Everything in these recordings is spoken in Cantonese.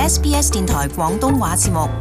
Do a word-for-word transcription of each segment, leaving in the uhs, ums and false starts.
S B S 電台廣東話節目。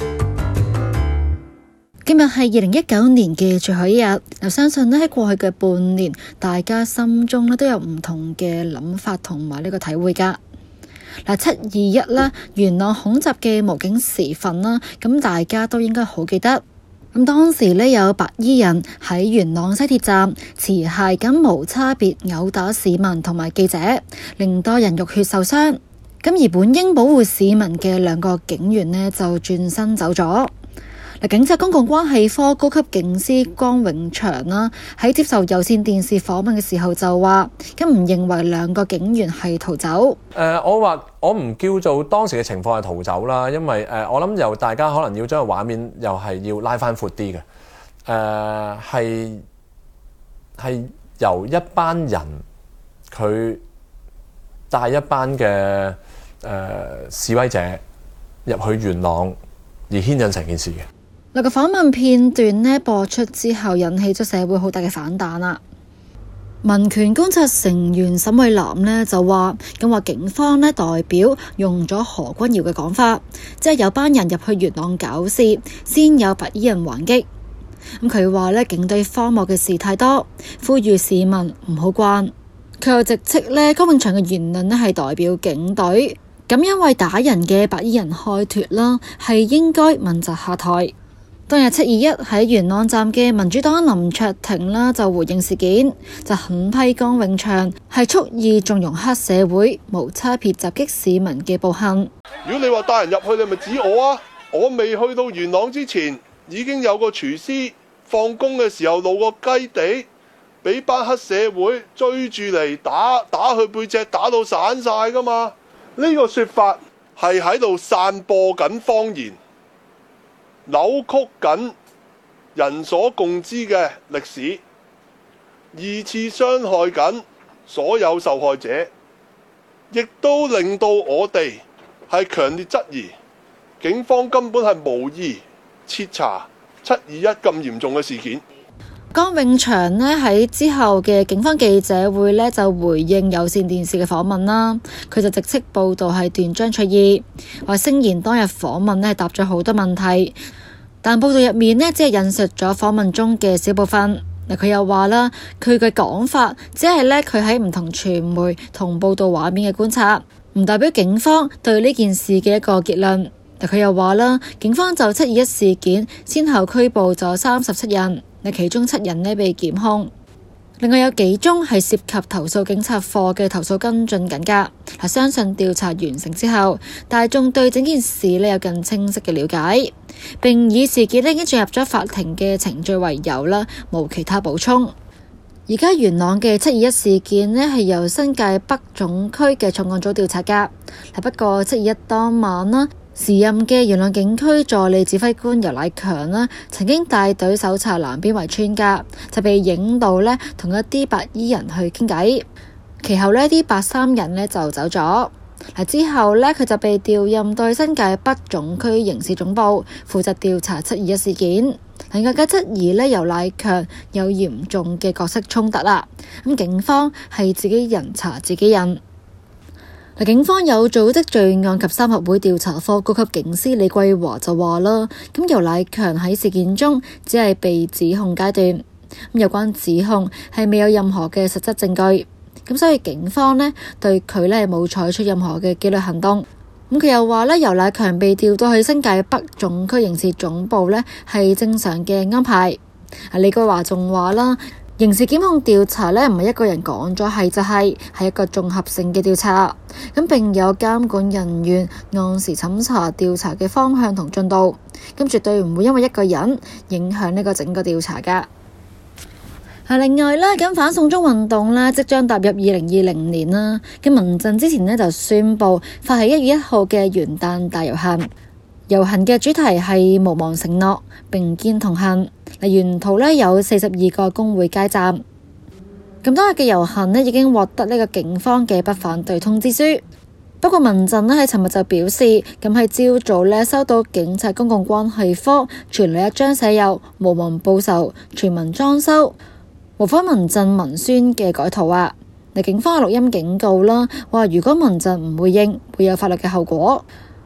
今日係二零一九年嘅最後一日，又相信咧喺過去嘅半年，大家心中咧都有唔同嘅諗法同埋呢個體會噶。嗱，七二一啦，元朗恐襲嘅無警時分啦，咁大家都應該好記得。咁當時呢，有白衣人喺元朗西鐵站持械咁無差別毆打市民同埋記者，令多人浴血受傷。咁而本應保護市民嘅兩個警員呢，就轉身走咗。警察公共關係科高級警司江永祥啦，喺接受有線電視訪問嘅時候就話，咁唔認為兩個警員係逃走。 誒、呃，我話我唔叫做當時嘅情況係逃走啦，因為誒、呃，我諗由大家可能要將個畫面又係要拉翻闊啲嘅。誒、呃，係係由一班人佢帶一班嘅誒、呃、示威者入去元朗而牽引成件事嘅。 嗱，個訪問片段呢播出之後，引起咗社會好大嘅反彈啦。民權觀察成員沈慧南呢就話，咁話警方呢代表用咗何君堯嘅講法，即係有班人入去元朗搞事，先有白衣人還擊。咁佢話呢，警隊荒謬嘅事太多，呼籲市民唔好慣。佢又直斥呢，江永祥嘅言論呢係代表警隊，咁因為打人嘅白衣人開脫啦，係應該問責下台。當日七二一喺元朗站嘅民主黨林卓廷啦就回應事件，就狠批江永祥係蓄意縱容黑社會無差別襲擊市民嘅暴行。 如果你話帶人入去，你咪指我啊！我未去到元朗之前，已經有個廚師放工嘅時候路過雞地，俾班黑社會追住嚟打，打佢背脊，打到散晒噶嘛！呢個說法係喺度散播緊謊言，扭曲緊人所共知嘅歷史，二次傷害緊所有受害者，亦都令到我哋係強烈質疑警方根本係無意徹查七二一咁嚴重嘅事件。 江永祥呢喺之後嘅警方記者會呢就回應有線電視嘅訪問啦，佢就直斥報道係斷章取義，話聲言當日訪問呢答咗好多問題，但報道入面呢只係引述咗訪問中嘅小部分。嗱，佢又話啦，佢嘅講法只係呢佢喺唔同傳媒同報道畫面嘅觀察，唔代表警方對呢件事嘅一個結論。嗱，佢又話啦，警方就七二一事件先後拘捕咗三十七人。其中七人呢被檢控，另外有幾宗係涉及投訴警察課嘅投訴跟進緊㗎。係相信調查完成之後，大眾對整件事呢有更清晰嘅了解，並以事件呢已經進入咗法庭嘅程序為由啦，無其他補充。而家元朗嘅七二一事件呢係由新界北總區嘅重案組調查㗎。不過七二一當晚啦，時任嘅元朗警區助理指揮官游乃強啦，曾經帶隊搜查南邊圍村㗎，就被影到呢同一啲白衣人去傾偈。其後呢啲白衫人呢就走咗。之後呢，佢就被調任到新界北總區刑事總部，負責調查七二一事件。更加質疑呢游乃強有嚴重嘅角色衝突啦。咁警方係自己人查自己人。警方有組織罪案及三合會調查科高級警司李桂華就話啦，咁游乃強喺事件中只係被指控階段，咁有關指控係未有任何嘅實質證據，咁所以警方呢對佢呢冇採取任何嘅紀律行動。咁佢又話呢，游乃強被調到去新界北總區刑事總部呢係正常嘅安排。李桂華仲話啦，刑事檢控調查呢唔係一個人講咗係就係，係一個綜合性嘅調查，咁並有監管人員按時審查調查嘅方向同進度，咁絕對唔會因為一個人影響呢個整個調查噶。另外呢，咁反送中運動呢即將踏入二零二零年啦，咁民陣之前呢就宣布發起一月一號嘅元旦大遊行。遊行嘅主題係無忘承諾，並肩同行。沿途呢有四十二個工會街站。咁當日嘅遊行呢已經獲得呢個警方嘅不反對通知書。不過民陣呢喺尋日就表示，咁喺朝早呢收到警察公共關係科傳嚟一張寫有無忘報仇、全民裝修、模仿民陣文宣嘅改圖啊。警方嘅錄音警告啦，話如果民陣唔回應，會有法律嘅後果。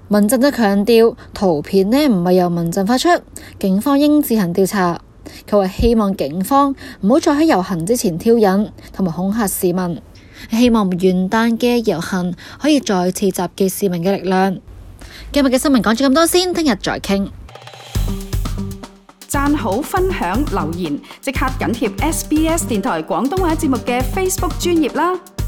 民陣就強調圖片呢唔係由民陣發出，警方應自行調查。佢話希望警方唔好再喺遊行之前挑釁同埋恐嚇市民，希望元旦嘅遊行可以再次集結市民嘅力量。今日嘅新聞講咗咁多先，聽日再傾。 讚好、分享、留言，即刻緊貼 S B S 電台廣東話節目嘅 Facebook 專頁啦！